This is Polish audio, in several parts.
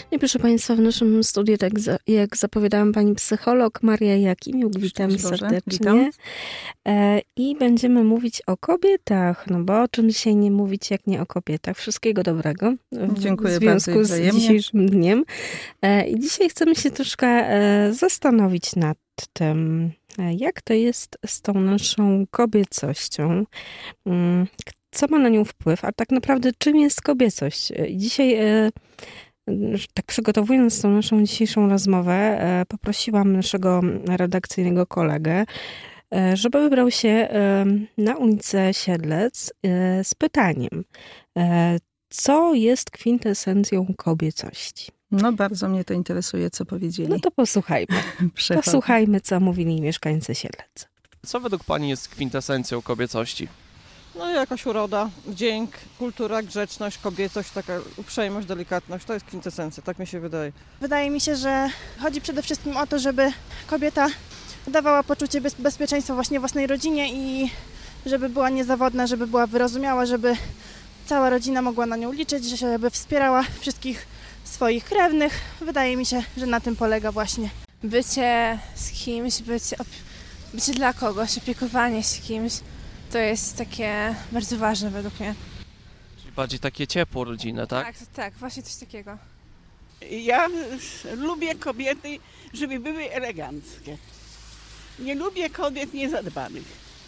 I proszę Państwa, w naszym studiu, tak jak zapowiadałam, pani psycholog Maria Jakimiuk. Witam serdecznie. Witam. I będziemy mówić o kobietach, no bo o czym dzisiaj nie mówić, jak nie o kobietach. Wszystkiego dobrego. Dziękuję w związku z dzisiejszym dniem. I dzisiaj chcemy się troszkę zastanowić nad tym, jak to jest z tą naszą kobiecością. Co ma na nią wpływ, a tak naprawdę czym jest kobiecość? I dzisiaj, tak przygotowując tą naszą dzisiejszą rozmowę, poprosiłam naszego redakcyjnego kolegę, żeby wybrał się na ulicę Siedlec z pytaniem, co jest kwintesencją kobiecości? No bardzo mnie to interesuje, co powiedzieli. No to posłuchajmy. Posłuchajmy, co mówili mieszkańcy Siedlec. Co według pani jest kwintesencją kobiecości? No jakaś uroda, wdzięk, kultura, grzeczność, kobiecość, taka uprzejmość, delikatność, to jest kwintesencja, tak mi się wydaje. Wydaje mi się, że chodzi przede wszystkim o to, żeby kobieta dawała poczucie bezpieczeństwa właśnie własnej rodzinie i żeby była niezawodna, żeby była wyrozumiała, żeby cała rodzina mogła na nią liczyć, żeby wspierała wszystkich swoich krewnych. Wydaje mi się, że na tym polega właśnie. Bycie z kimś, bycie dla kogoś, opiekowanie się kimś, to jest takie bardzo ważne według mnie. Czyli bardziej takie ciepło rodzinne, tak? Tak, właśnie coś takiego. Ja lubię kobiety, żeby były eleganckie. Nie lubię kobiet niezadbanych.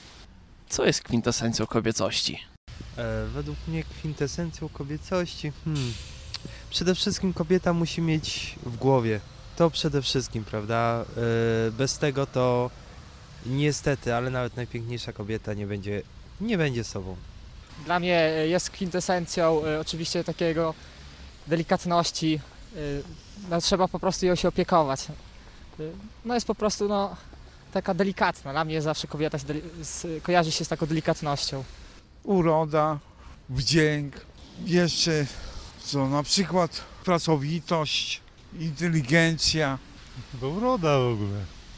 Co jest kwintesencją kobiecości? Według mnie kwintesencją kobiecości? Przede wszystkim kobieta musi mieć w głowie. To przede wszystkim, prawda? Bez tego to niestety, ale nawet najpiękniejsza kobieta nie będzie sobą. Dla mnie jest kwintesencją oczywiście takiego delikatności. No, trzeba po prostu ją się opiekować. No jest po prostu taka delikatna. Dla mnie zawsze kobieta kojarzy się z taką delikatnością. Uroda, wdzięk, jeszcze co, na przykład pracowitość, inteligencja. Chyba uroda w ogóle.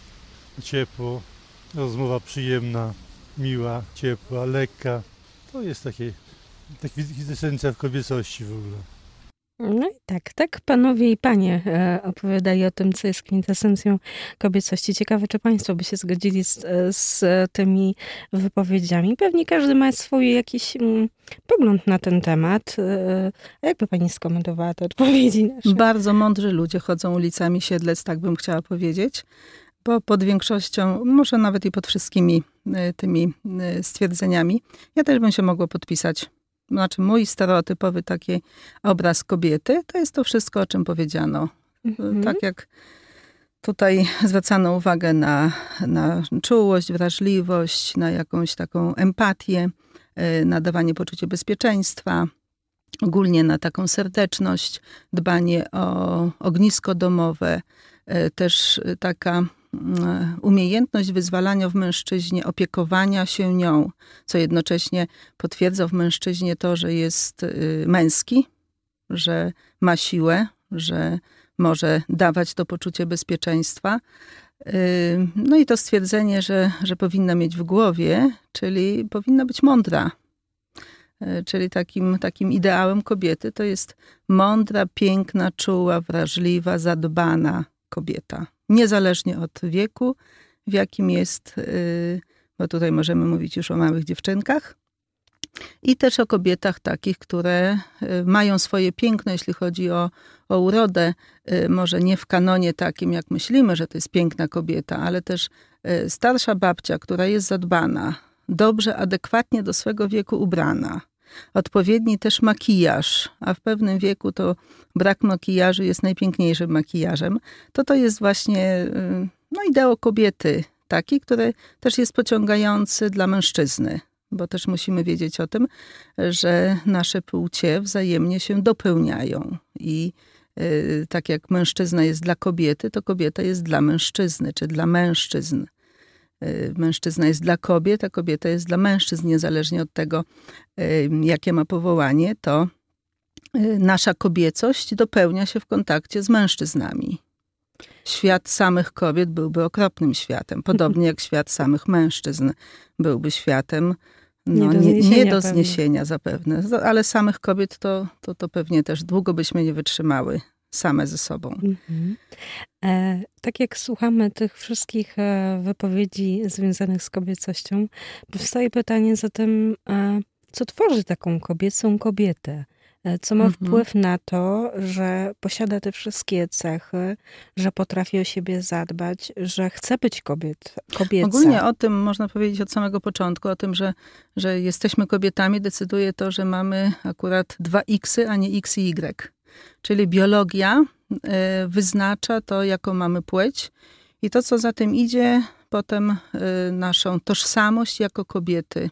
Ciepło, rozmowa przyjemna, miła, ciepła, lekka. To jest taka kwintesencja w kobiecości w ogóle. No i tak panowie i panie opowiadali o tym, co jest kwintesencją kobiecości. Ciekawe, czy państwo by się zgodzili z tymi wypowiedziami. Pewnie każdy ma swój jakiś pogląd na ten temat. A jakby pani skomentowała te odpowiedzi nasze? Bardzo mądrzy ludzie chodzą ulicami Siedlec, tak bym chciała powiedzieć, bo pod większością, może nawet i pod wszystkimi tymi stwierdzeniami, ja też bym się mogła podpisać. Znaczy mój stereotypowy taki obraz kobiety, to jest to wszystko, o czym powiedziano. Tak jak tutaj zwracano uwagę na czułość, wrażliwość, na jakąś taką empatię, na dawanie poczucia bezpieczeństwa, ogólnie na taką serdeczność, dbanie o ognisko domowe, też taka umiejętność wyzwalania w mężczyźnie, opiekowania się nią, co jednocześnie potwierdza w mężczyźnie to, że jest męski, że ma siłę, że może dawać to poczucie bezpieczeństwa. No i to stwierdzenie, że powinna mieć w głowie, czyli powinna być mądra. Czyli takim ideałem kobiety to jest mądra, piękna, czuła, wrażliwa, zadbana kobieta. Niezależnie od wieku, w jakim jest, bo tutaj możemy mówić już o małych dziewczynkach. I też o kobietach takich, które mają swoje piękno, jeśli chodzi o urodę. Może nie w kanonie takim, jak myślimy, że to jest piękna kobieta, ale też starsza babcia, która jest zadbana, dobrze, adekwatnie do swego wieku ubrana. Odpowiedni też makijaż, a w pewnym wieku to brak makijażu jest najpiękniejszym makijażem. To jest właśnie ideał kobiety taki, który też jest pociągający dla mężczyzny. Bo też musimy wiedzieć o tym, że nasze płcie wzajemnie się dopełniają. I tak jak mężczyzna jest dla kobiety, to kobieta jest dla mężczyzny, czy dla mężczyzn. Mężczyzna jest dla kobiet, a kobieta jest dla mężczyzn. Niezależnie od tego, jakie ma powołanie, to nasza kobiecość dopełnia się w kontakcie z mężczyznami. Świat samych kobiet byłby okropnym światem. Podobnie jak świat samych mężczyzn byłby światem nie do zniesienia zapewne. Ale samych kobiet to pewnie też długo byśmy nie wytrzymały same ze sobą. Tak jak słuchamy tych wszystkich wypowiedzi związanych z kobiecością, powstaje pytanie zatem, co tworzy taką kobiecą kobietę? Co ma wpływ na to, że posiada te wszystkie cechy, że potrafi o siebie zadbać, że chce być kobieca? Ogólnie o tym można powiedzieć od samego początku, o tym, że jesteśmy kobietami, decyduje to, że mamy akurat 2 X-y, a nie X i Y. Czyli biologia wyznacza to, jaką mamy płeć i to, co za tym idzie, potem naszą tożsamość jako kobiety.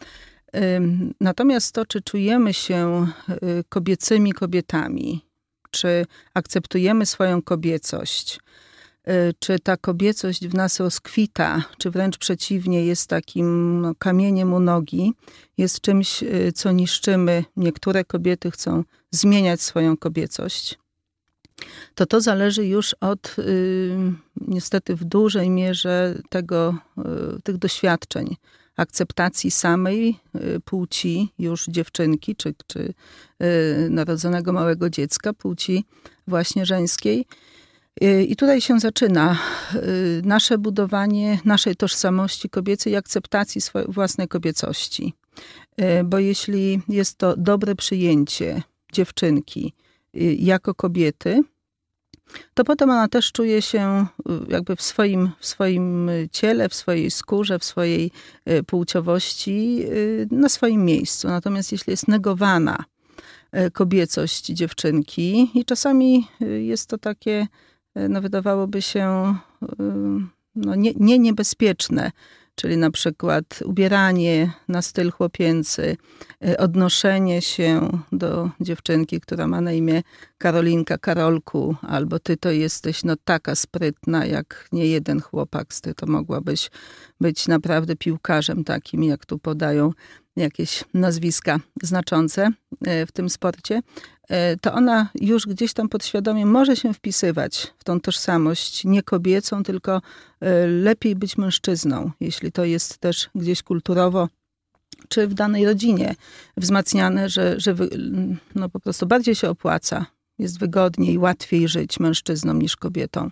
Natomiast to, czy czujemy się kobiecymi kobietami, czy akceptujemy swoją kobiecość, czy ta kobiecość w nas rozkwita, czy wręcz przeciwnie jest takim kamieniem u nogi, jest czymś, co niszczymy. Niektóre kobiety chcą zmieniać swoją kobiecość. To zależy już od niestety w dużej mierze tych doświadczeń, akceptacji samej płci już dziewczynki, czy narodzonego małego dziecka, płci właśnie żeńskiej. I tutaj się zaczyna nasze budowanie naszej tożsamości kobiecej i akceptacji swojej własnej kobiecości. Bo jeśli jest to dobre przyjęcie dziewczynki jako kobiety, to potem ona też czuje się jakby w swoim ciele, w swojej skórze, w swojej płciowości na swoim miejscu. Natomiast jeśli jest negowana kobiecość dziewczynki i czasami jest to takie, no wydawałoby się, no nie niebezpieczne, czyli na przykład ubieranie na styl chłopięcy, odnoszenie się do dziewczynki, która ma na imię Karolinka, Karolku, albo ty to jesteś no taka sprytna jak nie jeden chłopak, ty to mogłabyś być naprawdę piłkarzem takim, jak tu podają jakieś nazwiska znaczące w tym sporcie, to ona już gdzieś tam podświadomie może się wpisywać w tą tożsamość nie kobiecą, tylko lepiej być mężczyzną, jeśli to jest też gdzieś kulturowo czy w danej rodzinie wzmacniane, że no po prostu bardziej się opłaca. Jest wygodniej, łatwiej żyć mężczyznom niż kobietą.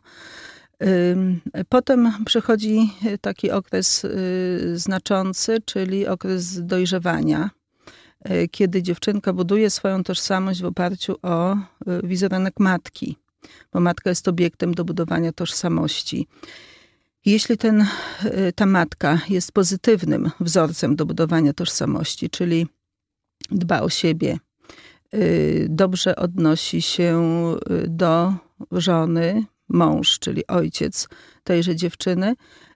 Potem przychodzi taki okres znaczący, czyli okres dojrzewania, kiedy dziewczynka buduje swoją tożsamość w oparciu o wizerunek matki, bo matka jest obiektem do budowania tożsamości. Jeśli ta matka jest pozytywnym wzorcem do budowania tożsamości, czyli dba o siebie, dobrze odnosi się do żony, mąż, czyli ojciec tejże dziewczyny,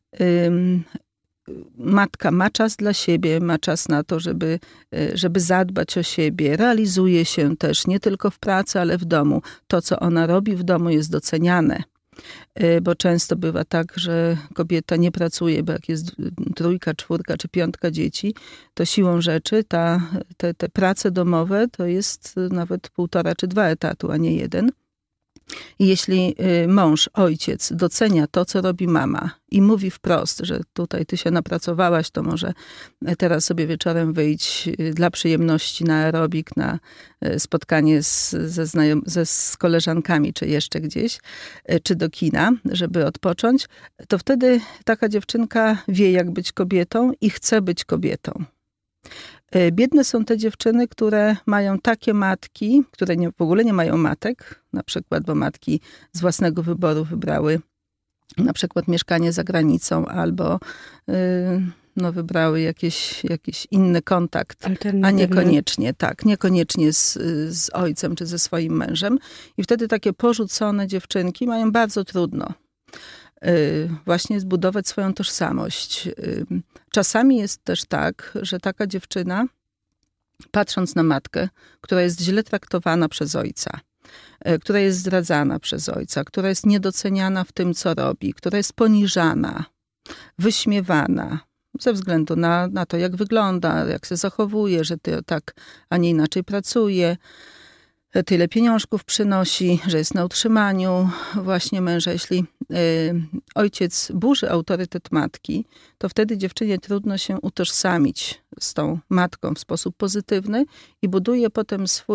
matka ma czas dla siebie, ma czas na to, żeby zadbać o siebie. Realizuje się też nie tylko w pracy, ale w domu. To, co ona robi w domu, jest doceniane. Bo często bywa tak, że kobieta nie pracuje, bo jak jest 3, 4 czy 5 dzieci, to siłą rzeczy te prace domowe to jest nawet 1,5 czy 2 etatu, a nie 1. I jeśli mąż, ojciec docenia to, co robi mama i mówi wprost, że tutaj ty się napracowałaś, to może teraz sobie wieczorem wyjdź dla przyjemności na aerobik, na spotkanie z koleżankami, czy jeszcze gdzieś, czy do kina, żeby odpocząć, to wtedy taka dziewczynka wie, jak być kobietą i chce być kobietą. Biedne są te dziewczyny, które mają takie matki, które w ogóle nie mają matek, na przykład, bo matki z własnego wyboru wybrały na przykład mieszkanie za granicą albo wybrały jakiś inny kontakt, a niekoniecznie z ojcem czy ze swoim mężem. I wtedy takie porzucone dziewczynki mają bardzo trudno właśnie zbudować swoją tożsamość. Czasami jest też tak, że taka dziewczyna, patrząc na matkę, która jest źle traktowana przez ojca, która jest zdradzana przez ojca, która jest niedoceniana w tym, co robi, która jest poniżana, wyśmiewana ze względu na to, jak wygląda, jak się zachowuje, że tak, a nie inaczej pracuje, tyle pieniążków przynosi, że jest na utrzymaniu właśnie męża. Jeśli ojciec burzy autorytet matki, to wtedy dziewczynie trudno się utożsamić z tą matką w sposób pozytywny i buduje potem swój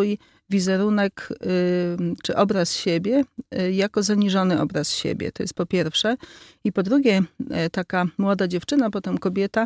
wizerunek czy obraz siebie jako zaniżony obraz siebie. To jest po pierwsze. I po drugie, taka młoda dziewczyna, potem kobieta,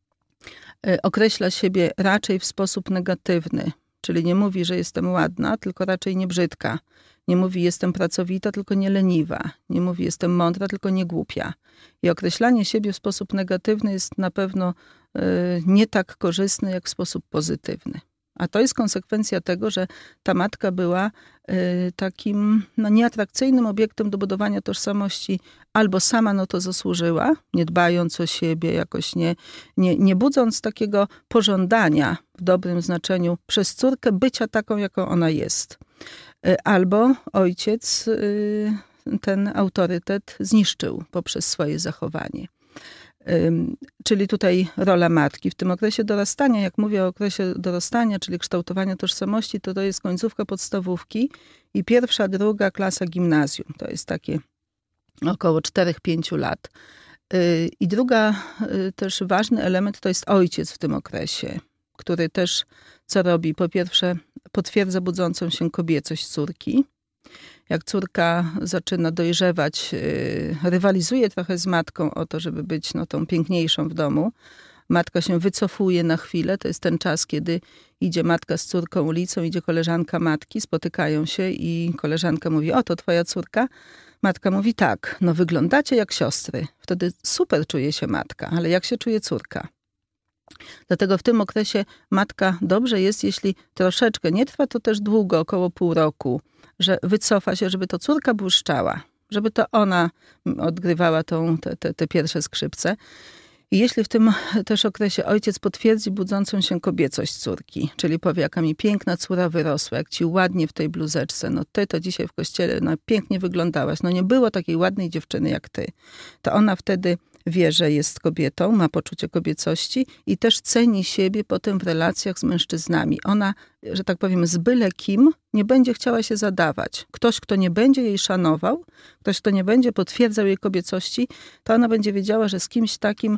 określa siebie raczej w sposób negatywny. Czyli nie mówi, że jestem ładna, tylko raczej nie brzydka. Nie mówi, jestem pracowita, tylko nie leniwa. Nie mówi, jestem mądra, tylko nie głupia. I określanie siebie w sposób negatywny jest na pewno nie tak korzystne, jak w sposób pozytywny. A to jest konsekwencja tego, że ta matka była takim nieatrakcyjnym obiektem do budowania tożsamości. Albo sama to zasłużyła, nie dbając o siebie, jakoś nie budząc takiego pożądania w dobrym znaczeniu przez córkę bycia taką, jaką ona jest. Albo ojciec ten autorytet zniszczył poprzez swoje zachowanie. Czyli tutaj rola matki. W tym okresie dorastania, jak mówię o okresie dorastania, czyli kształtowania tożsamości, to jest końcówka podstawówki i 1., 2. klasa gimnazjum. To jest takie około 4-5 lat. I druga też ważny element to jest ojciec w tym okresie, który też co robi? Po pierwsze potwierdza budzącą się kobiecość córki. Jak córka zaczyna dojrzewać, rywalizuje trochę z matką o to, żeby być tą piękniejszą w domu. Matka się wycofuje na chwilę. To jest ten czas, kiedy idzie matka z córką ulicą, idzie koleżanka matki, spotykają się i koleżanka mówi, to twoja córka? Matka mówi, tak, wyglądacie jak siostry. Wtedy super czuje się matka, ale jak się czuje córka? Dlatego w tym okresie matka dobrze jest, jeśli troszeczkę, nie trwa to też długo, około pół roku, że wycofa się, żeby to córka błyszczała, żeby to ona odgrywała te pierwsze skrzypce. I jeśli w tym też okresie ojciec potwierdzi budzącą się kobiecość córki, czyli powie, jaka mi piękna córa wyrosła, jak ci ładnie w tej bluzeczce, ty to dzisiaj w kościele pięknie wyglądałaś, nie było takiej ładnej dziewczyny jak ty, to ona wtedy wie, że jest kobietą, ma poczucie kobiecości i też ceni siebie potem w relacjach z mężczyznami. Ona, że tak powiem, z byle kim nie będzie chciała się zadawać. Ktoś, kto nie będzie jej szanował, ktoś, kto nie będzie potwierdzał jej kobiecości, to ona będzie wiedziała, że z kimś takim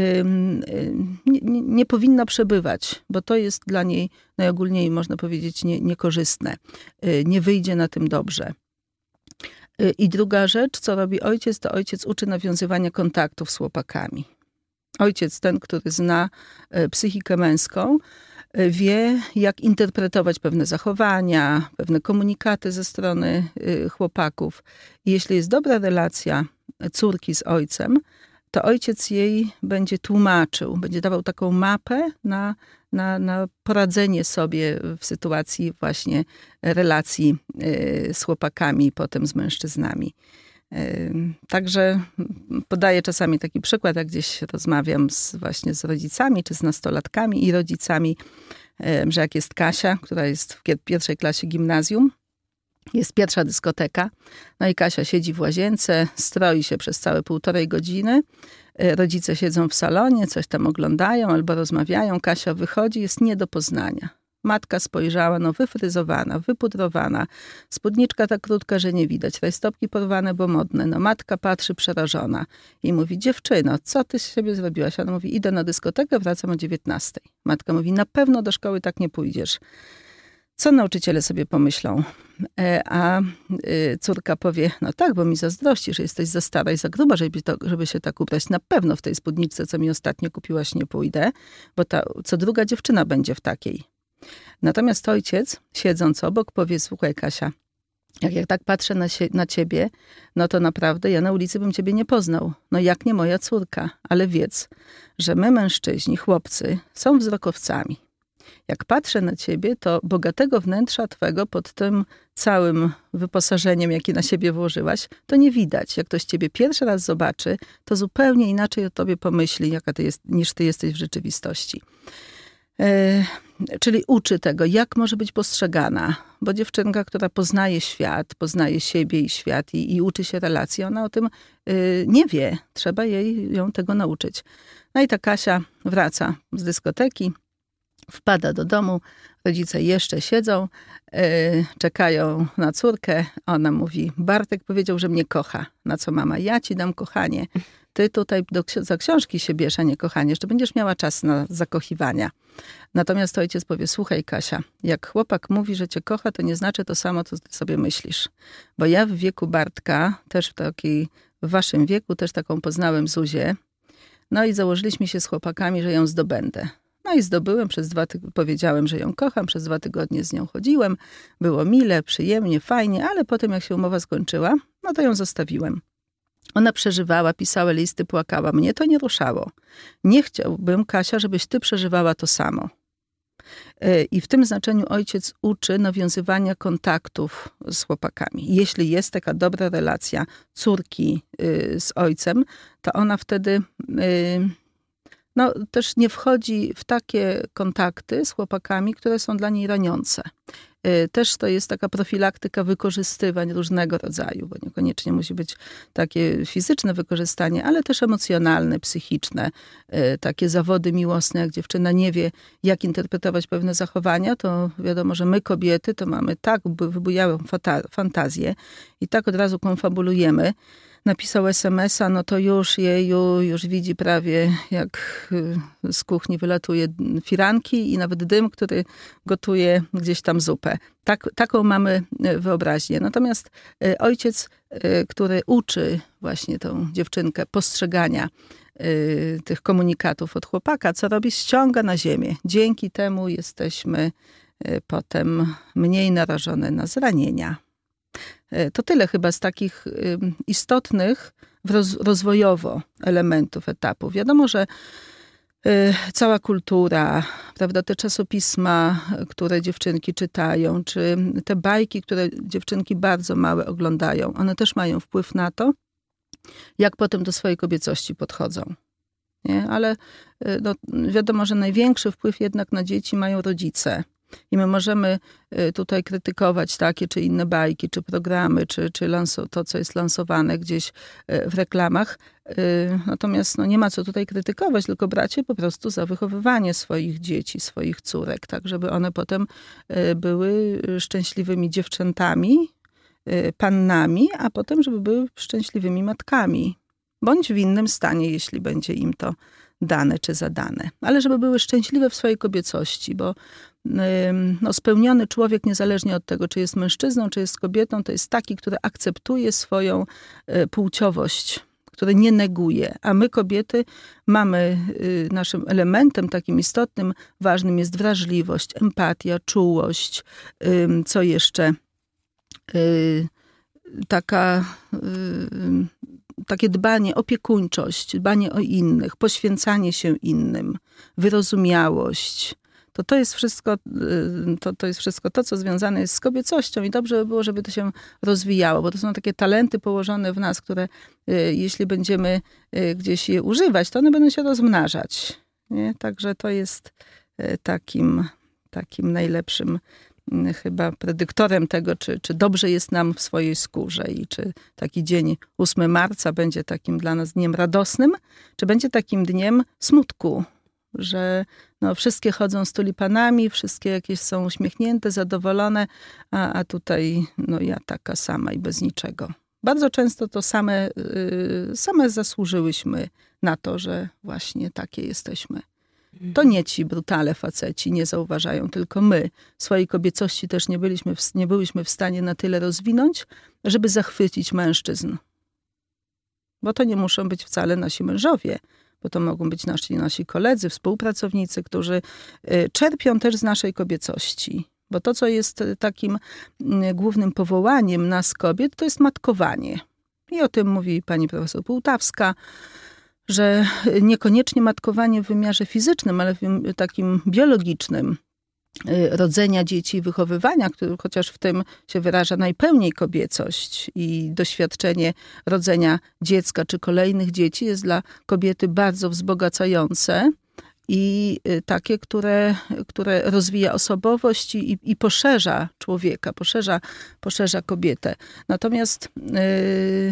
nie powinna przebywać, bo to jest dla niej najogólniej, można powiedzieć, niekorzystne. Nie wyjdzie na tym dobrze. I druga rzecz, co robi ojciec, to ojciec uczy nawiązywania kontaktów z chłopakami. Ojciec, ten, który zna psychikę męską, wie, jak interpretować pewne zachowania, pewne komunikaty ze strony chłopaków. I jeśli jest dobra relacja córki z ojcem, to ojciec jej będzie tłumaczył, będzie dawał taką mapę na poradzenie sobie w sytuacji właśnie relacji z chłopakami, potem z mężczyznami. Także podaję czasami taki przykład, jak gdzieś rozmawiam właśnie z rodzicami, czy z nastolatkami i rodzicami, że jak jest Kasia, która jest w 1. klasie gimnazjum, jest pierwsza dyskoteka, i Kasia siedzi w łazience, stroi się przez całe 1,5 godziny, rodzice siedzą w salonie, coś tam oglądają albo rozmawiają, Kasia wychodzi, jest nie do poznania. Matka spojrzała, wyfryzowana, wypudrowana, spódniczka tak krótka, że nie widać, rajstopki porwane, bo modne. Matka patrzy przerażona i mówi, dziewczyno, co ty z siebie zrobiłaś? Ona mówi, idę na dyskotekę, wracam o 19:00. Matka mówi, na pewno do szkoły tak nie pójdziesz. Co nauczyciele sobie pomyślą? A córka powie, tak, bo mi zazdrości, że jesteś za stara i za gruba, żeby się tak ubrać. Na pewno w tej spódniczce, co mi ostatnio kupiłaś, nie pójdę, bo ta co druga dziewczyna będzie w takiej. Natomiast ojciec, siedząc obok, powie, słuchaj Kasia, jak tak patrzę na ciebie, to naprawdę ja na ulicy bym ciebie nie poznał. Jak nie moja córka, ale wiedz, że my mężczyźni, chłopcy, są wzrokowcami. Jak patrzę na ciebie, to bogatego wnętrza twego pod tym całym wyposażeniem, jakie na siebie włożyłaś, to nie widać. Jak ktoś ciebie pierwszy raz zobaczy, to zupełnie inaczej o tobie pomyśli, niż ty jesteś w rzeczywistości. Czyli uczy tego, jak może być postrzegana. Bo dziewczynka, która poznaje świat, poznaje siebie i świat i uczy się relacji, ona o tym nie wie. Trzeba ją tego nauczyć. I ta Kasia wraca z dyskoteki. Wpada do domu, rodzice jeszcze siedzą, czekają na córkę. Ona mówi, Bartek powiedział, że mnie kocha. Na co mama, ja ci dam kochanie. Ty tutaj za książki się bierz, a nie kochanie. Jeszcze będziesz miała czas na zakochiwania. Natomiast ojciec powie, słuchaj Kasia, jak chłopak mówi, że cię kocha, to nie znaczy to samo, co ty sobie myślisz. Bo ja w wieku Bartka, też w waszym wieku, też taką poznałem Zuzię. No i założyliśmy się z chłopakami, że ją zdobędę. No i zdobyłem, powiedziałem, że ją kocham, przez 2 tygodnie z nią chodziłem. Było mile, przyjemnie, fajnie, ale potem jak się umowa skończyła, no to ją zostawiłem. Ona przeżywała, pisała listy, płakała. Mnie to nie ruszało. Nie chciałbym, Kasia, żebyś ty przeżywała to samo. I w tym znaczeniu ojciec uczy nawiązywania kontaktów z chłopakami. Jeśli jest taka dobra relacja córki z ojcem, to ona wtedy też nie wchodzi w takie kontakty z chłopakami, które są dla niej raniące. Też to jest taka profilaktyka wykorzystywań różnego rodzaju, bo niekoniecznie musi być takie fizyczne wykorzystanie, ale też emocjonalne, psychiczne. Takie zawody miłosne, jak dziewczyna nie wie, jak interpretować pewne zachowania, to wiadomo, że my kobiety to mamy tak wybujałą fantazję i tak od razu konfabulujemy. Napisał SMS-a, no to już widzi prawie jak z kuchni wylatuje firanki i nawet dym, który gotuje gdzieś tam zupę. Taką mamy wyobraźnię. Natomiast ojciec, który uczy właśnie tą dziewczynkę postrzegania tych komunikatów od chłopaka, co robi? Ściąga na ziemię. Dzięki temu jesteśmy potem mniej narażone na zranienia. To tyle chyba z takich istotnych rozwojowo elementów, etapów. Wiadomo, że cała kultura, prawda, te czasopisma, które dziewczynki czytają, czy te bajki, które dziewczynki bardzo małe oglądają, one też mają wpływ na to, jak potem do swojej kobiecości podchodzą. Nie? Ale wiadomo, że największy wpływ jednak na dzieci mają rodzice. I my możemy tutaj krytykować takie czy inne bajki, czy programy, czy to, co jest lansowane gdzieś w reklamach. Natomiast nie ma co tutaj krytykować, tylko brać je po prostu za wychowywanie swoich dzieci, swoich córek, tak żeby one potem były szczęśliwymi dziewczętami, pannami, a potem żeby były szczęśliwymi matkami. Bądź w innym stanie, jeśli będzie im to dane czy zadane. Ale żeby były szczęśliwe w swojej kobiecości, bo spełniony człowiek, niezależnie od tego, czy jest mężczyzną, czy jest kobietą, to jest taki, który akceptuje swoją płciowość, który nie neguje. A my, kobiety, mamy naszym elementem takim istotnym, ważnym jest wrażliwość, empatia, czułość, co jeszcze? Takie dbanie, opiekuńczość, dbanie o innych, poświęcanie się innym, wyrozumiałość. To jest wszystko to, co związane jest z kobiecością i dobrze by było, żeby to się rozwijało, bo to są takie talenty położone w nas, które jeśli będziemy gdzieś je używać, to one będą się rozmnażać. Nie? Także to jest takim najlepszym chyba predyktorem tego, czy dobrze jest nam w swojej skórze i czy taki dzień 8 marca będzie takim dla nas dniem radosnym, czy będzie takim dniem smutku, że wszystkie chodzą z tulipanami, wszystkie jakieś są uśmiechnięte, zadowolone, a tutaj ja taka sama i bez niczego. Bardzo często to same zasłużyłyśmy na to, że właśnie takie jesteśmy. To nie ci brutale faceci nie zauważają, tylko my swojej kobiecości też nie byliśmy w stanie na tyle rozwinąć, żeby zachwycić mężczyzn. Bo to nie muszą być wcale nasi mężowie, bo to mogą być nasi koledzy, współpracownicy, którzy czerpią też z naszej kobiecości. Bo to, co jest takim głównym powołaniem nas kobiet, to jest matkowanie. I o tym mówi pani profesor Półtawska, że niekoniecznie matkowanie w wymiarze fizycznym, ale w takim biologicznym rodzenia dzieci i wychowywania, chociaż w tym się wyraża najpełniej kobiecość i doświadczenie rodzenia dziecka czy kolejnych dzieci jest dla kobiety bardzo wzbogacające i takie, które rozwija osobowość i poszerza człowieka, poszerza kobietę. Natomiast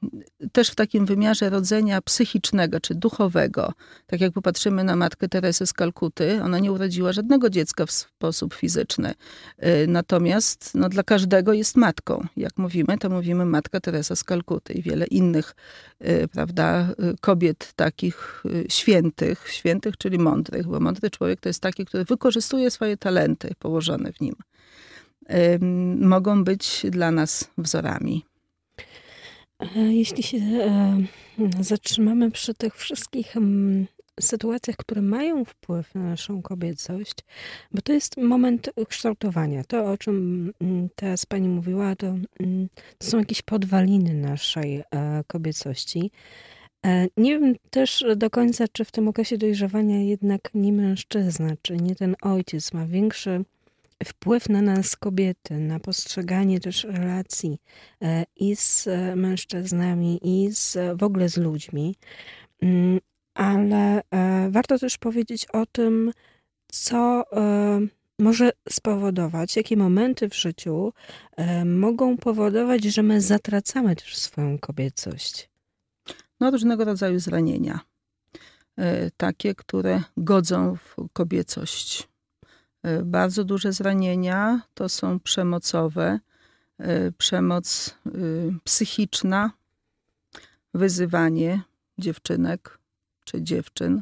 też w takim wymiarze rodzenia psychicznego czy duchowego. Tak jak popatrzymy na matkę Teresę z Kalkuty, ona nie urodziła żadnego dziecka w sposób fizyczny. Natomiast dla każdego jest matką. Jak mówimy, to mówimy Matka Teresa z Kalkuty i wiele innych, prawda, kobiet takich świętych, czyli mądrych, bo mądry człowiek to jest taki, który wykorzystuje swoje talenty położone w nim. Mogą być dla nas wzorami. Jeśli się zatrzymamy przy tych wszystkich sytuacjach, które mają wpływ na naszą kobiecość, bo to jest moment kształtowania. To, o czym teraz pani mówiła, to są jakieś podwaliny naszej kobiecości. Nie wiem też do końca, czy w tym okresie dojrzewania jednak nie mężczyzna, czy nie ten ojciec ma większy wpływ na nas kobiety, na postrzeganie też relacji i z mężczyznami, i w ogóle z ludźmi. Ale warto też powiedzieć o tym, co może spowodować, jakie momenty w życiu mogą powodować, że my zatracamy też swoją kobiecość. Różnego rodzaju zranienia. Takie, które godzą w kobiecość. Bardzo duże zranienia to są przemocowe, przemoc psychiczna, wyzywanie dziewczynek czy dziewczyn,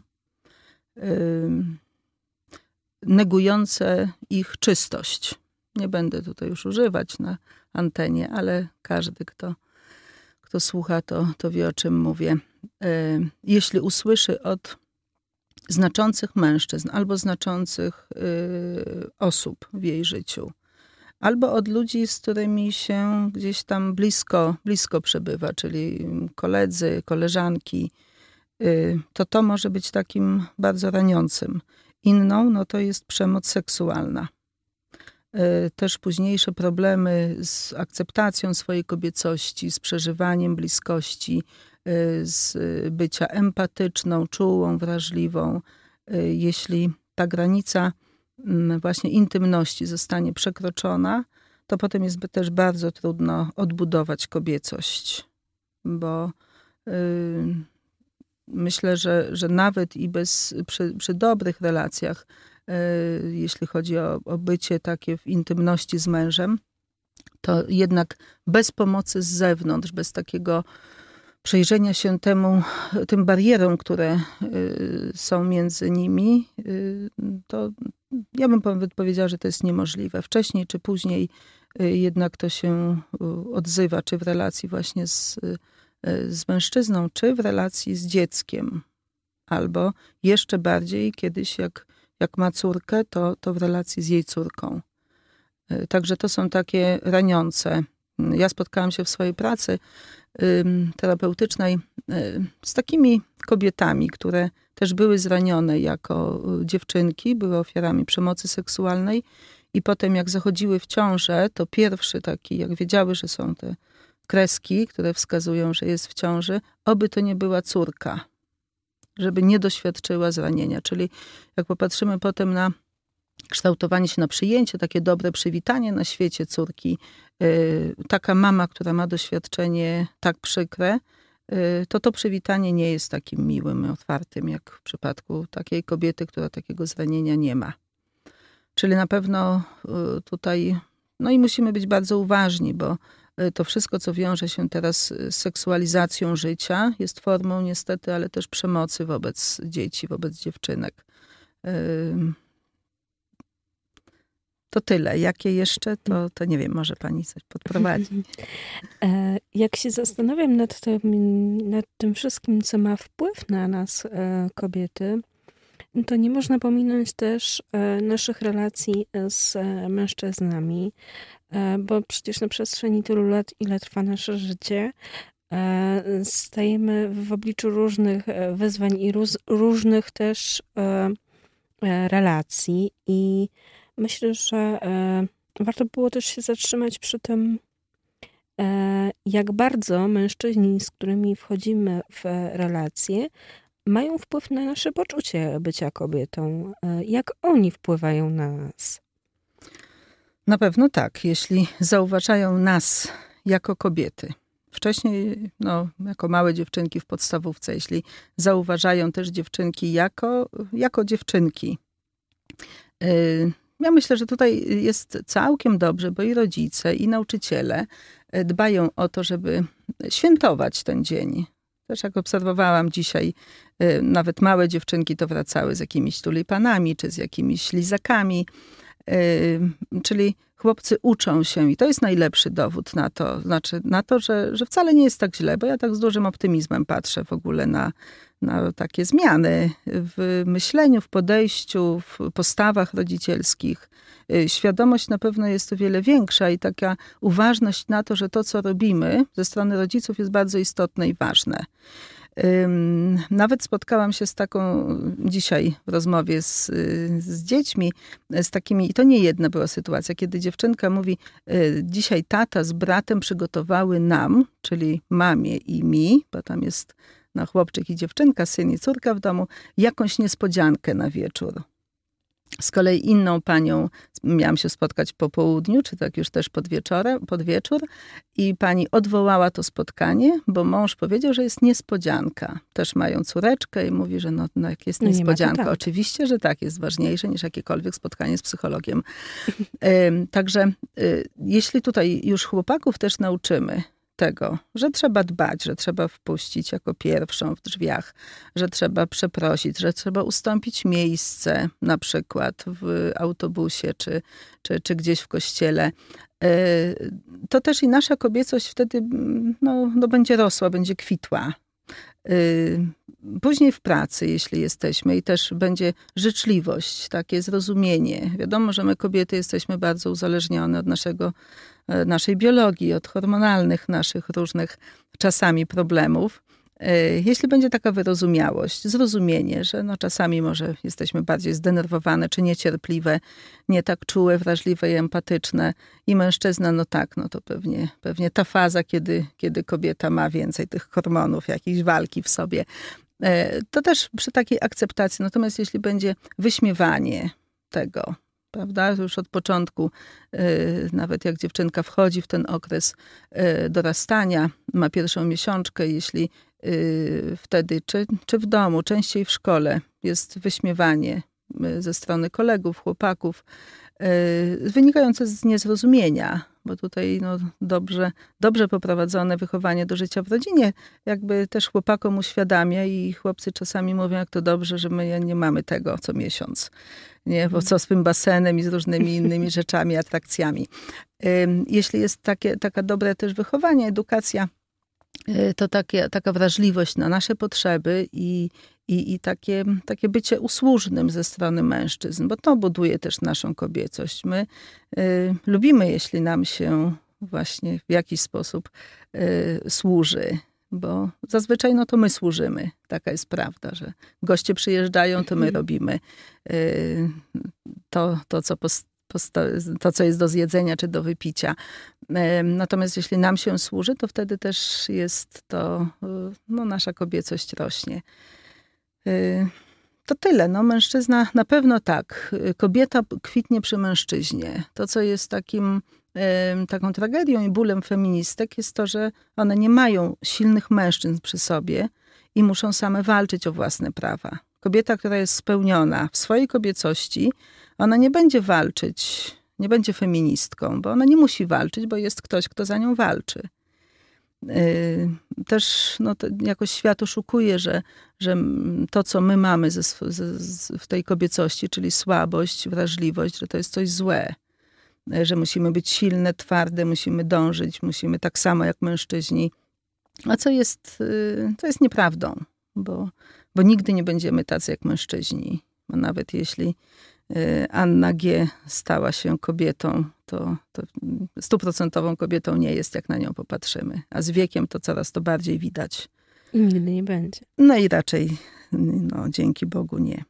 negujące ich czystość. Nie będę tutaj już używać na antenie, ale każdy, kto słucha, to wie, o czym mówię. Jeśli usłyszy od znaczących mężczyzn albo znaczących osób w jej życiu, albo od ludzi, z którymi się gdzieś tam blisko przebywa, czyli koledzy, koleżanki, to może być takim bardzo raniącym. Inną, to jest przemoc seksualna. Też późniejsze problemy z akceptacją swojej kobiecości, z przeżywaniem bliskości, z bycia empatyczną, czułą, wrażliwą. Jeśli ta granica właśnie intymności zostanie przekroczona, to potem jest też bardzo trudno odbudować kobiecość, bo myślę, że nawet i przy dobrych relacjach, jeśli chodzi o bycie takie w intymności z mężem, to jednak bez pomocy z zewnątrz, bez takiego przyjrzenia się tym barierom, które są między nimi, to ja bym powiedziała, że to jest niemożliwe. Wcześniej czy później jednak to się odzywa, czy w relacji właśnie z mężczyzną, czy w relacji z dzieckiem. Albo jeszcze bardziej kiedyś, jak ma córkę, to w relacji z jej córką. Także to są takie raniące. Ja spotkałam się w swojej pracy terapeutycznej z takimi kobietami, które też były zranione jako dziewczynki, były ofiarami przemocy seksualnej i potem jak zachodziły w ciążę, to pierwszy taki, jak wiedziały, że są te kreski, które wskazują, że jest w ciąży, oby to nie była córka, żeby nie doświadczyła zranienia. Czyli jak popatrzymy potem na kształtowanie się, na przyjęcie, takie dobre przywitanie na świecie córki, taka mama, która ma doświadczenie tak przykre, to przywitanie nie jest takim miłym, otwartym, jak w przypadku takiej kobiety, która takiego zranienia nie ma. Czyli na pewno tutaj, i musimy być bardzo uważni, bo to wszystko, co wiąże się teraz z seksualizacją życia, jest formą niestety, ale też przemocy wobec dzieci, wobec dziewczynek. To tyle. Jakie jeszcze, to nie wiem, może pani coś podprowadzi. Jak się zastanawiam nad tym wszystkim, co ma wpływ na nas, kobiety, to nie można pominąć też naszych relacji z mężczyznami, bo przecież na przestrzeni tylu lat, ile trwa nasze życie, stajemy w obliczu różnych wyzwań i różnych też relacji i myślę, że warto było też się zatrzymać przy tym, jak bardzo mężczyźni, z którymi wchodzimy w relacje, mają wpływ na nasze poczucie bycia kobietą. Jak oni wpływają na nas? Na pewno tak. Jeśli zauważają nas jako kobiety Wcześniej, jako małe dziewczynki w podstawówce, jeśli zauważają też dziewczynki jako dziewczynki. Ja myślę, że tutaj jest całkiem dobrze, bo i rodzice, i nauczyciele dbają o to, żeby świętować ten dzień. Też jak obserwowałam dzisiaj, nawet małe dziewczynki to wracały z jakimiś tulipanami, czy z jakimiś lizakami. Czyli chłopcy uczą się i to jest najlepszy dowód na to, że wcale nie jest tak źle, bo ja tak z dużym optymizmem patrzę w ogóle na takie zmiany w myśleniu, w podejściu, w postawach rodzicielskich. Świadomość na pewno jest o wiele większa i taka uważność na to, że to, co robimy ze strony rodziców jest bardzo istotne i ważne. Nawet spotkałam się z taką dzisiaj w rozmowie z dziećmi, z takimi, i to nie jedna była sytuacja, kiedy dziewczynka mówi, dzisiaj tata z bratem przygotowały nam, czyli mamie i mi, bo tam jest chłopczyk i dziewczynka, syn i córka w domu, jakąś niespodziankę na wieczór. Z kolei inną panią miałam się spotkać po południu, czy tak już też pod wieczór i pani odwołała to spotkanie, bo mąż powiedział, że jest niespodzianka. Też mają córeczkę i mówi, że jak jest niespodzianka. Tak. Oczywiście, że tak, jest ważniejsze niż jakiekolwiek spotkanie z psychologiem. Także jeśli tutaj już chłopaków też nauczymy tego, że trzeba dbać, że trzeba wpuścić jako pierwszą w drzwiach, że trzeba przeprosić, że trzeba ustąpić miejsce, na przykład w autobusie czy gdzieś w kościele, to też i nasza kobiecość wtedy będzie rosła, będzie kwitła. Później w pracy, jeśli jesteśmy, i też będzie życzliwość, takie zrozumienie. Wiadomo, że my kobiety jesteśmy bardzo uzależnione od naszej biologii, od hormonalnych naszych różnych czasami problemów. Jeśli będzie taka wyrozumiałość, zrozumienie, że czasami może jesteśmy bardziej zdenerwowane czy niecierpliwe, nie tak czułe, wrażliwe i empatyczne i mężczyzna, to pewnie ta faza, kiedy kobieta ma więcej tych hormonów, jakiejś walki w sobie, to też przy takiej akceptacji. Natomiast jeśli będzie wyśmiewanie tego, prawda, już od początku, nawet jak dziewczynka wchodzi w ten okres dorastania, ma pierwszą miesiączkę, jeśli wtedy czy w domu, częściej w szkole jest wyśmiewanie ze strony kolegów, chłopaków, wynikające z niezrozumienia, bo tutaj dobrze poprowadzone wychowanie do życia w rodzinie jakby też chłopakom uświadamia i chłopcy czasami mówią, jak to dobrze, że my nie mamy tego co miesiąc. Nie, bo co z tym basenem i z różnymi innymi rzeczami, atrakcjami. Jeśli jest taka dobre też wychowanie, edukacja, to taka wrażliwość na nasze potrzeby i takie bycie usłużnym ze strony mężczyzn, bo to buduje też naszą kobiecość. My lubimy, jeśli nam się właśnie w jakiś sposób służy, bo zazwyczaj to my służymy. Taka jest prawda, że goście przyjeżdżają, to my robimy to, co jest do zjedzenia czy do wypicia. Natomiast jeśli nam się służy, to wtedy też jest to, nasza kobiecość rośnie. To tyle. Mężczyzna na pewno tak. Kobieta kwitnie przy mężczyźnie. To, co jest taką tragedią i bólem feministek, jest to, że one nie mają silnych mężczyzn przy sobie i muszą same walczyć o własne prawa. Kobieta, która jest spełniona w swojej kobiecości, ona nie będzie walczyć, nie będzie feministką, bo ona nie musi walczyć, bo jest ktoś, kto za nią walczy. Też to jakoś świat oszukuje, że to, co my mamy w tej kobiecości, czyli słabość, wrażliwość, że to jest coś złe. Że musimy być silne, twarde, musimy dążyć, musimy tak samo jak mężczyźni. A co jest nieprawdą, bo nigdy nie będziemy tacy jak mężczyźni. Bo nawet jeśli Anna G. stała się kobietą, to 100% kobietą nie jest, jak na nią popatrzymy. A z wiekiem to coraz to bardziej widać. I nigdy nie będzie. I raczej, dzięki Bogu, nie.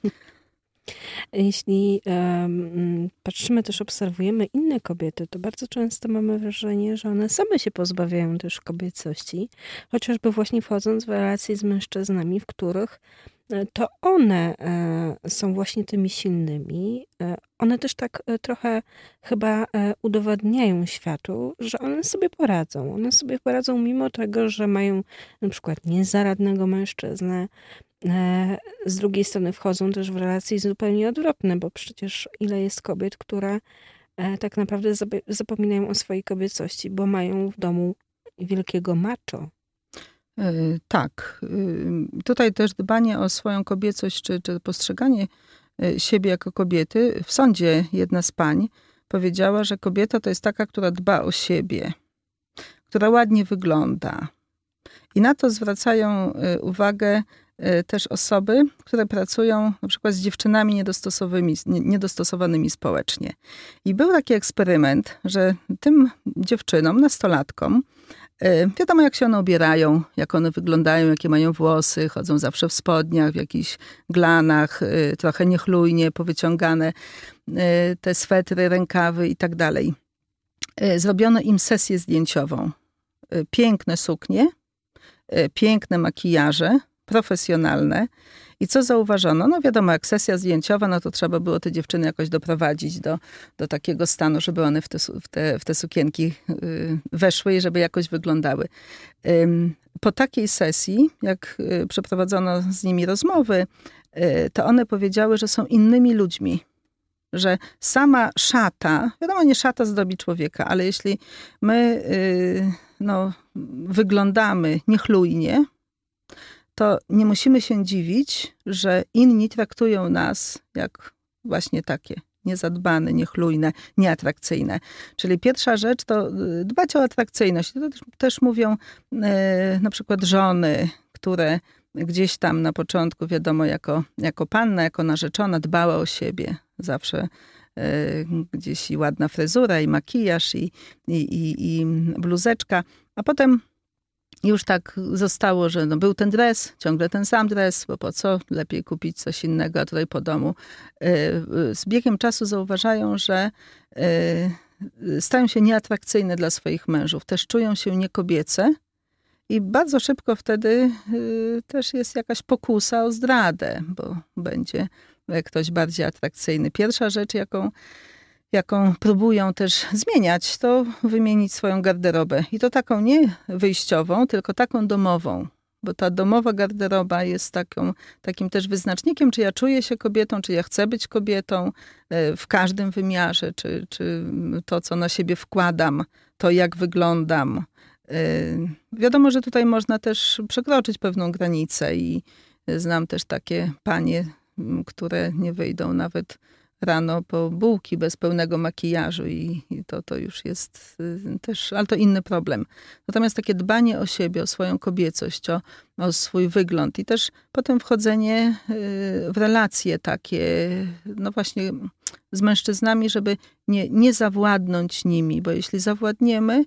Jeśli patrzymy, też obserwujemy inne kobiety, to bardzo często mamy wrażenie, że one same się pozbawiają też kobiecości, chociażby właśnie wchodząc w relacje z mężczyznami, w których to one są właśnie tymi silnymi. One też tak trochę chyba udowadniają światu, że one sobie poradzą. One sobie poradzą mimo tego, że mają na przykład niezaradnego mężczyznę. Z drugiej strony wchodzą też w relacje zupełnie odwrotne, bo przecież ile jest kobiet, które tak naprawdę zapominają o swojej kobiecości, bo mają w domu wielkiego macho. Tak. Tutaj też dbanie o swoją kobiecość, czy postrzeganie siebie jako kobiety. W sądzie jedna z pań powiedziała, że kobieta to jest taka, która dba o siebie, która ładnie wygląda. I na to zwracają uwagę też osoby, które pracują na przykład z dziewczynami niedostosowanymi społecznie. I był taki eksperyment, że tym dziewczynom, nastolatkom, wiadomo jak się one ubierają, jak one wyglądają, jakie mają włosy, chodzą zawsze w spodniach, w jakichś glanach, trochę niechlujnie powyciągane, te swetry, rękawy i tak dalej. Zrobiono im sesję zdjęciową. Piękne suknie, piękne makijaże, profesjonalne. I co zauważono? No wiadomo, jak sesja zdjęciowa, no to trzeba było te dziewczyny jakoś doprowadzić do takiego stanu, żeby one w te sukienki weszły i żeby jakoś wyglądały. Po takiej sesji, jak przeprowadzono z nimi rozmowy, to one powiedziały, że są innymi ludźmi. Że sama szata, wiadomo, nie szata zdobi człowieka, ale jeśli my wyglądamy niechlujnie, to nie musimy się dziwić, że inni traktują nas jak właśnie takie niezadbane, niechlujne, nieatrakcyjne. Czyli pierwsza rzecz to dbać o atrakcyjność. To też mówią na przykład żony, które gdzieś tam na początku, wiadomo, jako panna, jako narzeczona dbała o siebie. Zawsze gdzieś i ładna fryzura, i makijaż, i bluzeczka. A potem już tak zostało, że był ten dres, ciągle ten sam dres, bo po co? Lepiej kupić coś innego, a tutaj po domu. Z biegiem czasu zauważają, że stają się nieatrakcyjne dla swoich mężów. Też czują się niekobiece i bardzo szybko wtedy też jest jakaś pokusa o zdradę, bo będzie ktoś bardziej atrakcyjny. Pierwsza rzecz, jaką próbują też zmieniać, to wymienić swoją garderobę. I to taką nie wyjściową, tylko taką domową. Bo ta domowa garderoba jest takim też wyznacznikiem, czy ja czuję się kobietą, czy ja chcę być kobietą w każdym wymiarze, czy to, co na siebie wkładam, to jak wyglądam. Wiadomo, że tutaj można też przekroczyć pewną granicę i znam też takie panie, które nie wyjdą nawet rano po bułki bez pełnego makijażu i to już jest też, ale to inny problem. Natomiast takie dbanie o siebie, o swoją kobiecość, o swój wygląd i też potem wchodzenie w relacje takie, no właśnie z mężczyznami, żeby nie zawładnąć nimi, bo jeśli zawładniemy,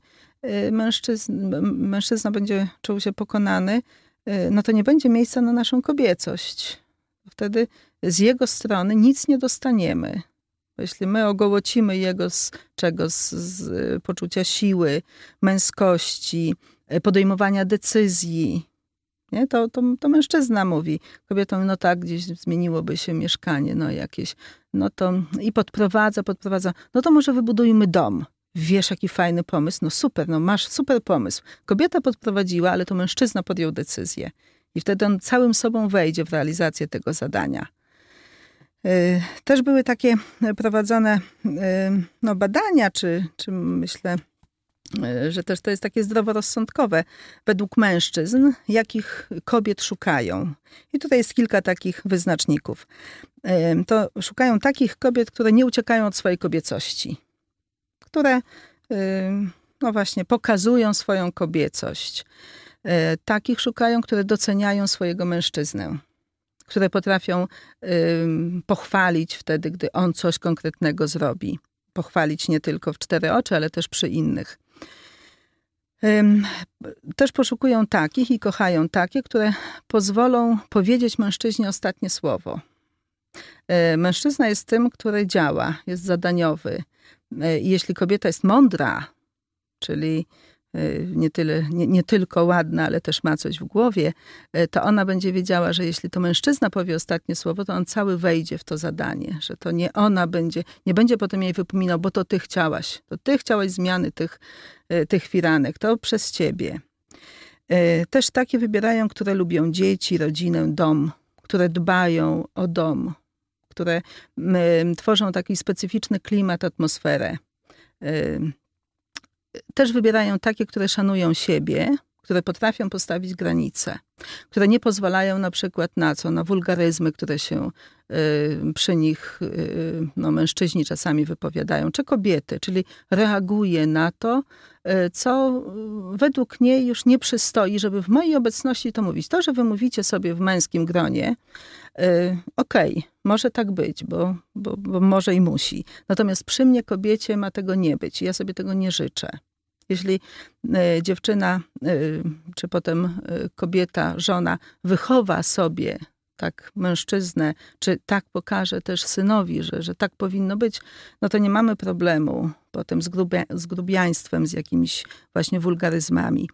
mężczyzna będzie czuł się pokonany, no to nie będzie miejsca na naszą kobiecość. Wtedy z jego strony nic nie dostaniemy. Bo jeśli my ogołocimy jego z poczucia siły, męskości, podejmowania decyzji, nie? To mężczyzna mówi kobietom, no tak, gdzieś zmieniłoby się mieszkanie, no jakieś, no to i podprowadza, no to może wybudujmy dom. Wiesz, jaki fajny pomysł? No super, no masz super pomysł. Kobieta podprowadziła, ale to mężczyzna podjął decyzję. I wtedy on całym sobą wejdzie w realizację tego zadania. Też były takie prowadzone badania, czy myślę, że też to jest takie zdroworozsądkowe według mężczyzn, jakich kobiet szukają. I tutaj jest kilka takich wyznaczników. To szukają takich kobiet, które nie uciekają od swojej kobiecości, które no właśnie pokazują swoją kobiecość. Takich szukają, które doceniają swojego mężczyznę, które potrafią pochwalić wtedy, gdy on coś konkretnego zrobi. Pochwalić nie tylko w cztery oczy, ale też przy innych. Też poszukują takich i kochają takie, które pozwolą powiedzieć mężczyźnie ostatnie słowo. Mężczyzna jest tym, który działa, jest zadaniowy. Jeśli kobieta jest mądra, czyli nie tylko ładna, ale też ma coś w głowie, to ona będzie wiedziała, że jeśli to mężczyzna powie ostatnie słowo, to on cały wejdzie w to zadanie, że to nie ona nie będzie potem jej wypominał, bo to ty chciałaś zmiany tych firanek, to przez ciebie. Też takie wybierają, które lubią dzieci, rodzinę, dom, które dbają o dom, które tworzą taki specyficzny klimat, atmosferę. Też wybierają takie, które szanują siebie, które potrafią postawić granice, które nie pozwalają na przykład na wulgaryzmy, które się przy nich mężczyźni czasami wypowiadają, czy kobiety, czyli reaguje na to, co według niej już nie przystoi, żeby w mojej obecności to mówić. To, że wy mówicie sobie w męskim gronie, okej, może tak być, bo może i musi. Natomiast przy mnie, kobiecie, ma tego nie być. Ja sobie tego nie życzę. Jeśli dziewczyna, czy potem kobieta, żona wychowa sobie tak mężczyznę, czy tak pokaże też synowi, że tak powinno być, no to nie mamy problemu potem z grubiaństwem, z jakimiś właśnie wulgaryzmami.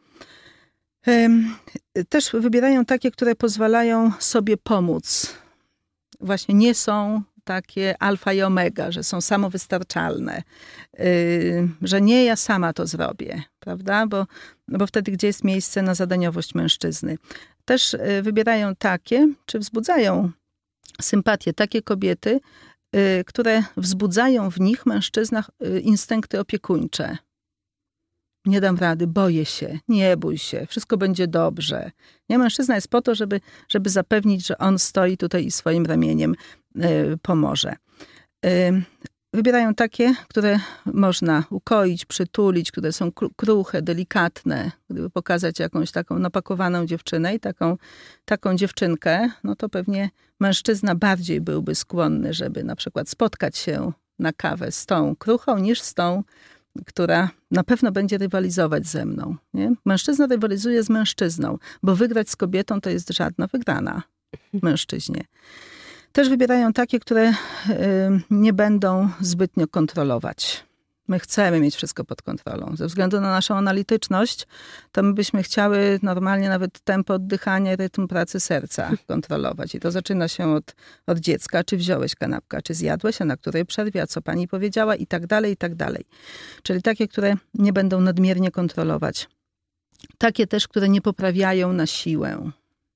Też wybierają takie, które pozwalają sobie pomóc. Właśnie nie są takie alfa i omega, że są samowystarczalne, że nie ja sama to zrobię, prawda? Bo wtedy, gdzie jest miejsce na zadaniowość mężczyzny. Też wybierają takie, czy wzbudzają sympatię, takie kobiety, które wzbudzają w nich, mężczyznach, instynkty opiekuńcze. Nie dam rady, boję się, nie bój się, wszystko będzie dobrze. Nie, mężczyzna jest po to, żeby zapewnić, że on stoi tutaj i swoim ramieniem pomoże. Wybierają takie, które można ukoić, przytulić, które są kruche, delikatne. Gdyby pokazać jakąś taką napakowaną dziewczynę i taką dziewczynkę, no to pewnie mężczyzna bardziej byłby skłonny, żeby na przykład spotkać się na kawę z tą kruchą, niż z tą, która na pewno będzie rywalizować ze mną. Nie? Mężczyzna rywalizuje z mężczyzną, bo wygrać z kobietą to jest żadna wygrana mężczyźnie. Też wybierają takie, które nie będą zbytnio kontrolować. My chcemy mieć wszystko pod kontrolą. Ze względu na naszą analityczność, to my byśmy chciały normalnie nawet tempo oddychania, rytm pracy serca kontrolować. I to zaczyna się od dziecka. Czy wziąłeś kanapkę, czy zjadłeś, a na której przerwie, a co pani powiedziała i tak dalej, i tak dalej. Czyli takie, które nie będą nadmiernie kontrolować. Takie też, które nie poprawiają na siłę.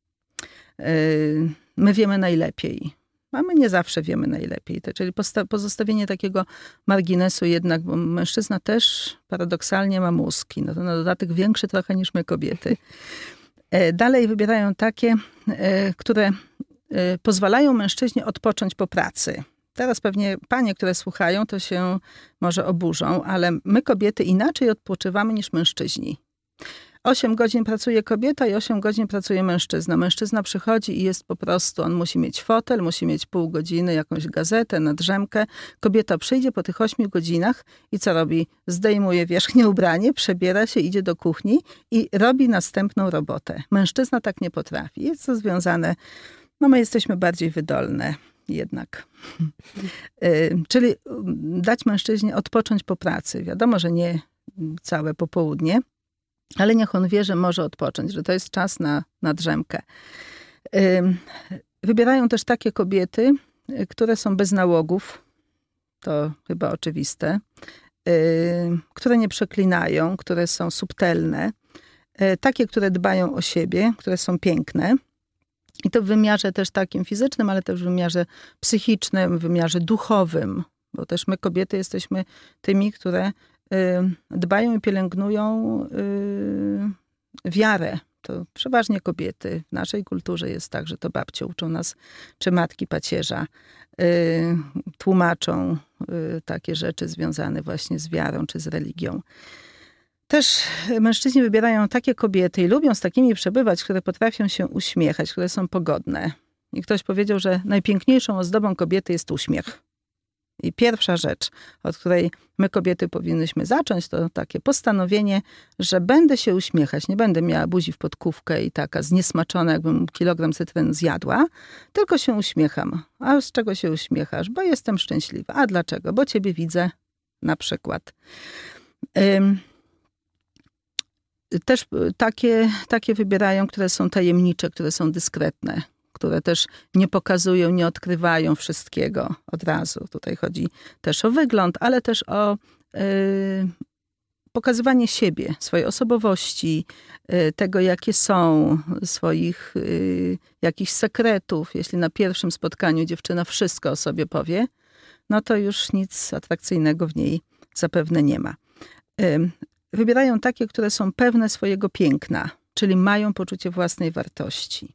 My wiemy najlepiej. A my nie zawsze wiemy najlepiej. Czyli pozostawienie takiego marginesu jednak, bo mężczyzna też paradoksalnie ma mózg. No to na dodatek większy trochę niż my kobiety. Dalej wybierają takie, które pozwalają mężczyźnie odpocząć po pracy. Teraz pewnie panie, które słuchają, to się może oburzą, ale my kobiety inaczej odpoczywamy niż mężczyźni. 8 godzin pracuje kobieta i 8 godzin pracuje mężczyzna. Mężczyzna przychodzi i jest po prostu, on musi mieć fotel, musi mieć pół godziny, jakąś gazetę, nadrzemkę. Kobieta przyjdzie po tych 8 godzinach i co robi? Zdejmuje wierzchnie ubranie, przebiera się, idzie do kuchni i robi następną robotę. Mężczyzna tak nie potrafi. Jest to związane, my jesteśmy bardziej wydolne jednak. Czyli dać mężczyźnie odpocząć po pracy. Wiadomo, że nie całe popołudnie, ale niech on wie, że może odpocząć, że to jest czas na drzemkę. Wybierają też takie kobiety, które są bez nałogów, to chyba oczywiste, które nie przeklinają, które są subtelne, takie, które dbają o siebie, które są piękne. I to w wymiarze też takim fizycznym, ale też w wymiarze psychicznym, w wymiarze duchowym, bo też my kobiety jesteśmy tymi, które dbają i pielęgnują wiarę. To przeważnie kobiety. W naszej kulturze jest tak, że to babcie uczą nas, czy matki pacierza tłumaczą takie rzeczy związane właśnie z wiarą, czy z religią. Też mężczyźni wybierają takie kobiety i lubią z takimi przebywać, które potrafią się uśmiechać, które są pogodne. I ktoś powiedział, że najpiękniejszą ozdobą kobiety jest uśmiech. I pierwsza rzecz, od której my kobiety powinnyśmy zacząć, to takie postanowienie, że będę się uśmiechać. Nie będę miała buzi w podkówkę i taka zniesmaczona, jakbym kilogram cytryn zjadła, tylko się uśmiecham. A z czego się uśmiechasz? Bo jestem szczęśliwa. A dlaczego? Bo ciebie widzę na przykład. Też takie wybierają, które są tajemnicze, które są dyskretne, które też nie pokazują, nie odkrywają wszystkiego od razu. Tutaj chodzi też o wygląd, ale też o pokazywanie siebie, swojej osobowości, tego jakie są, swoich jakichś sekretów. Jeśli na pierwszym spotkaniu dziewczyna wszystko o sobie powie, no to już nic atrakcyjnego w niej zapewne nie ma. Wybierają takie, które są pewne swojego piękna, czyli mają poczucie własnej wartości.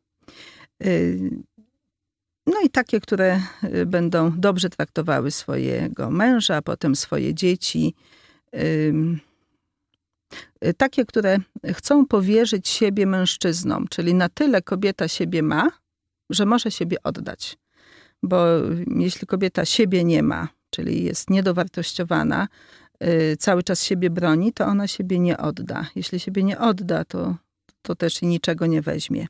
No i takie, które będą dobrze traktowały swojego męża, a potem swoje dzieci. Takie, które chcą powierzyć siebie mężczyznom, czyli na tyle kobieta siebie ma, że może siebie oddać. Bo jeśli kobieta siebie nie ma, czyli jest niedowartościowana, cały czas siebie broni, to ona siebie nie odda. Jeśli siebie nie odda, to też i niczego nie weźmie.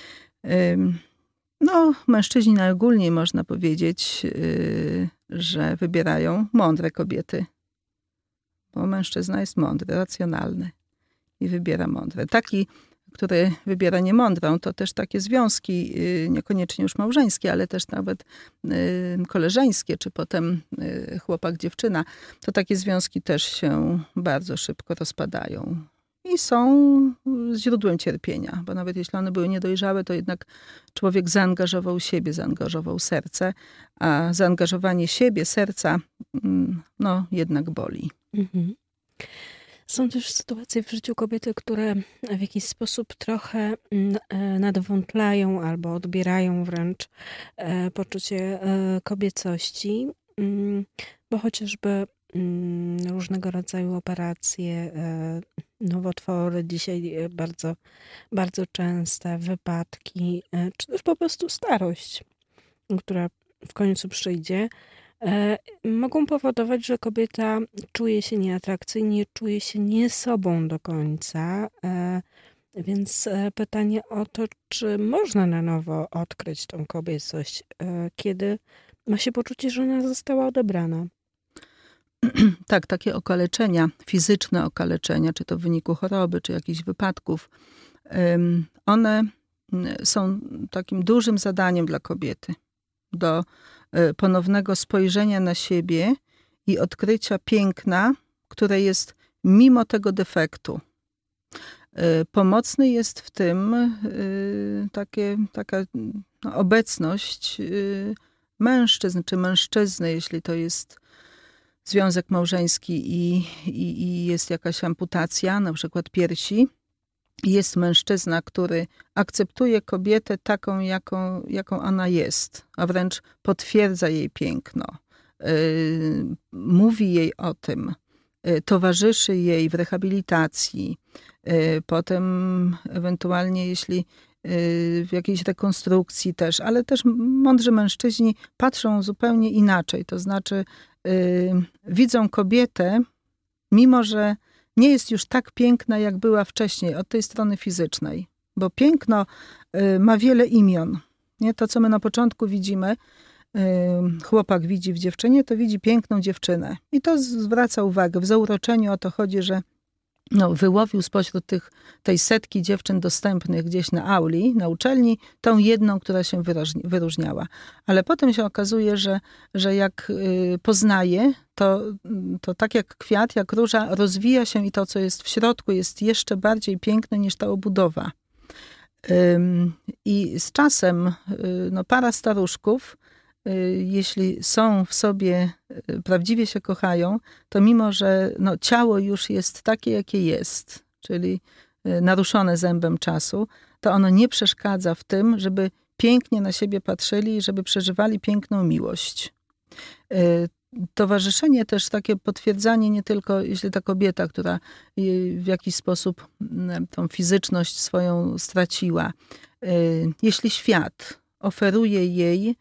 No, mężczyźni najogólniej można powiedzieć, że wybierają mądre kobiety. Bo mężczyzna jest mądry, racjonalny i wybiera mądre. Taki, który wybiera niemądrą, to też takie związki, niekoniecznie już małżeńskie, ale też nawet koleżeńskie, czy potem chłopak, dziewczyna, to takie związki też się bardzo szybko rozpadają. I są źródłem cierpienia, bo nawet jeśli one były niedojrzałe, to jednak człowiek zaangażował siebie, zaangażował serce, a zaangażowanie siebie, serca, no jednak boli. Mhm. Są też sytuacje w życiu kobiety, które w jakiś sposób trochę nadwątlają albo odbierają wręcz poczucie kobiecości, bo chociażby różnego rodzaju operacje, nowotwory, dzisiaj bardzo, bardzo częste wypadki, czy też po prostu starość, która w końcu przyjdzie, mogą powodować, że kobieta czuje się nieatrakcyjnie, czuje się nie sobą do końca. Więc pytanie o to, czy można na nowo odkryć tą kobiecość, kiedy ma się poczucie, że ona została odebrana. Tak, takie okaleczenia, fizyczne okaleczenia, czy to w wyniku choroby, czy jakichś wypadków, one są takim dużym zadaniem dla kobiety. Do ponownego spojrzenia na siebie i odkrycia piękna, które jest mimo tego defektu. Pomocny jest w tym taka obecność mężczyzn czy mężczyzny, jeśli to jest związek małżeński i jest jakaś amputacja, na przykład piersi. Jest mężczyzna, który akceptuje kobietę taką, jaką ona jest, a wręcz potwierdza jej piękno. Mówi jej o tym, towarzyszy jej w rehabilitacji. Potem ewentualnie, jeśli w jakiejś rekonstrukcji też, ale też mądrzy mężczyźni patrzą zupełnie inaczej. To znaczy widzą kobietę, mimo że nie jest już tak piękna, jak była wcześniej, od tej strony fizycznej. Bo piękno ma wiele imion. Nie? To, co my na początku widzimy, chłopak widzi w dziewczynie, to widzi piękną dziewczynę. I to zwraca uwagę. W zauroczeniu o to chodzi, że wyłowił spośród tej setki dziewczyn dostępnych gdzieś na auli, na uczelni, tą jedną, która się wyróżniała. Ale potem się okazuje, że jak poznaje, to tak jak kwiat, jak róża, rozwija się i to, co jest w środku, jest jeszcze bardziej piękne niż ta obudowa. I z czasem para staruszków, jeśli są w sobie, prawdziwie się kochają, to mimo, że ciało już jest takie, jakie jest, czyli naruszone zębem czasu, to ono nie przeszkadza w tym, żeby pięknie na siebie patrzyli i żeby przeżywali piękną miłość. Towarzyszenie też takie potwierdzanie nie tylko, jeśli ta kobieta, która w jakiś sposób tą fizyczność swoją straciła, jeśli świat oferuje jej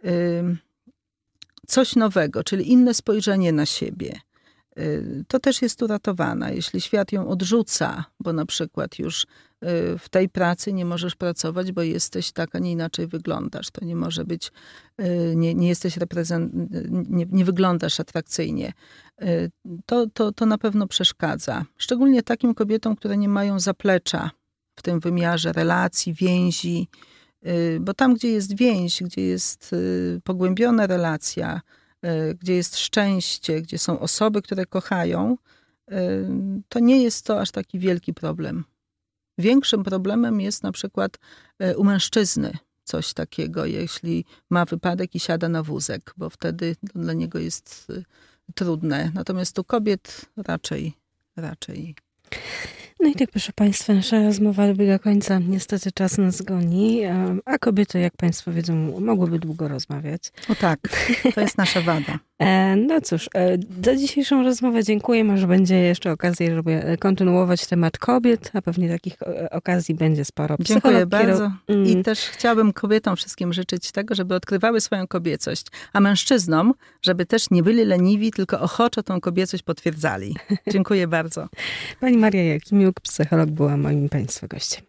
coś nowego, czyli inne spojrzenie na siebie, to też jest uratowana. Jeśli świat ją odrzuca, bo na przykład już w tej pracy nie możesz pracować, bo jesteś tak, a nie inaczej wyglądasz. To nie może być, nie jesteś nie wyglądasz atrakcyjnie. To na pewno przeszkadza. Szczególnie takim kobietom, które nie mają zaplecza w tym wymiarze relacji, więzi, bo tam, gdzie jest więź, gdzie jest pogłębiona relacja, gdzie jest szczęście, gdzie są osoby, które kochają, to nie jest to aż taki wielki problem. Większym problemem jest na przykład u mężczyzny takiego, jeśli ma wypadek i siada na wózek, bo wtedy to dla niego jest trudne. Natomiast u kobiet raczej. No i tak, proszę Państwa, nasza rozmowa dobiega końca. Niestety czas nas goni, a kobiety, jak Państwo wiedzą, mogłyby długo rozmawiać. O tak, to jest nasza wada. No cóż, za dzisiejszą rozmowę dziękuję. Może będzie jeszcze okazja, żeby kontynuować temat kobiet, a pewnie takich okazji będzie sporo. Dziękuję bardzo. I też chciałabym kobietom wszystkim życzyć tego, żeby odkrywały swoją kobiecość, a mężczyznom, żeby też nie byli leniwi, tylko ochoczo tą kobiecość potwierdzali. Dziękuję bardzo. Pani Maria Jakimiuk, psycholog, była moim Państwa gościem.